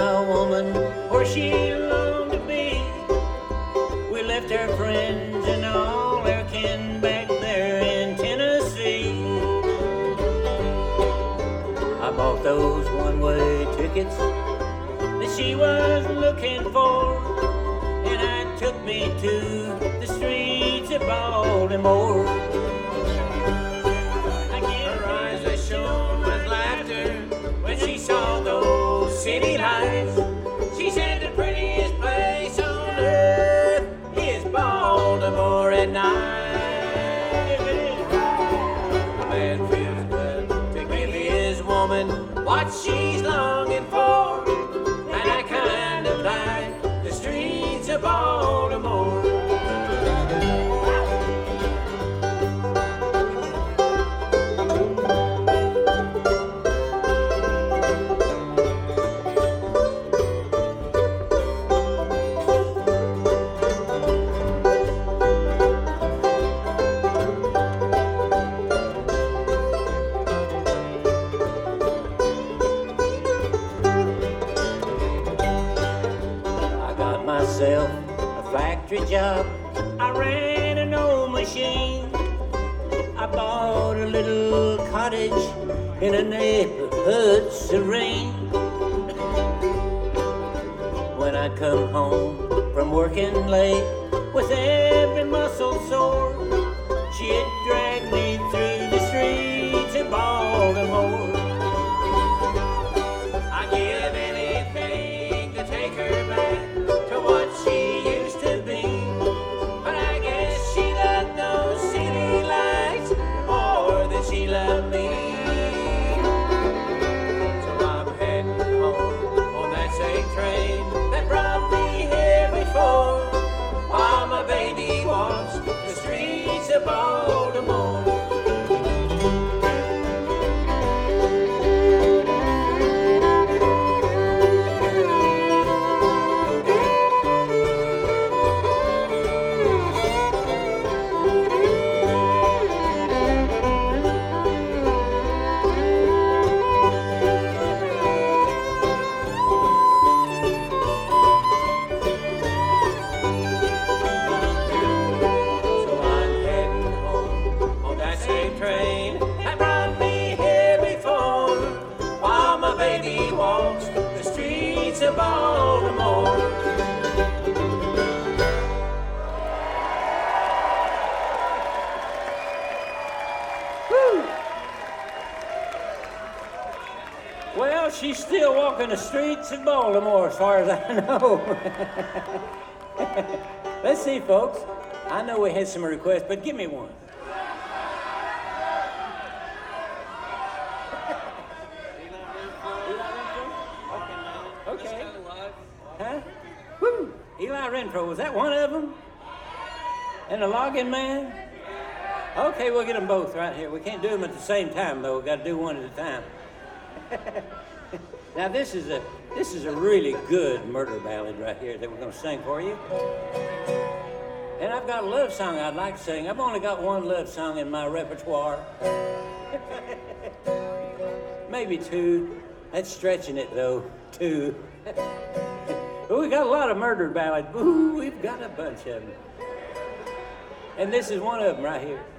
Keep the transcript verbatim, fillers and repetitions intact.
my woman where she longed to be. We left our friends and all our kin back there in Tennessee. I bought those one-way tickets that she was looking for, and I took me to the streets of Baltimore. Her eyes they shone with laughter when she saw those city lights. She said the prettiest place on earth is Baltimore at night. A man feels good to give his woman what she's longing for, and I kind of like the streets of Baltimore. Myself a factory job. I ran an old machine. I bought a little cottage in a neighborhood serene. When I come home from working late with every muscle sore, she'd drag me through the streets of Baltimore. I'd give anything to take her back to what she used to be, but I guess she loved those city lights more than she loved me. So I'm heading home on that same train that brought me here before, while my baby walks the streets of Baltimore. Train that brought me here before, while my baby walks the streets of Baltimore. Woo. Well, she's still walking the streets of Baltimore as far as I know. Let's see, folks. I know we had some requests, but give me one. Okay. Huh? Woo! Eli Renfro, was that one of them? And the Logging Man? Okay, we'll get them both right here. We can't do them at the same time, though. We've got to do one at a time. Now, this is a this is a really good murder ballad right here that we're going to sing for you. And I've got a love song I'd like to sing. I've only got one love song in my repertoire. Maybe two. That's stretching it, though. Two. But we got a lot of murder ballads. Ooh, we've got a bunch of them. And this is one of them right here.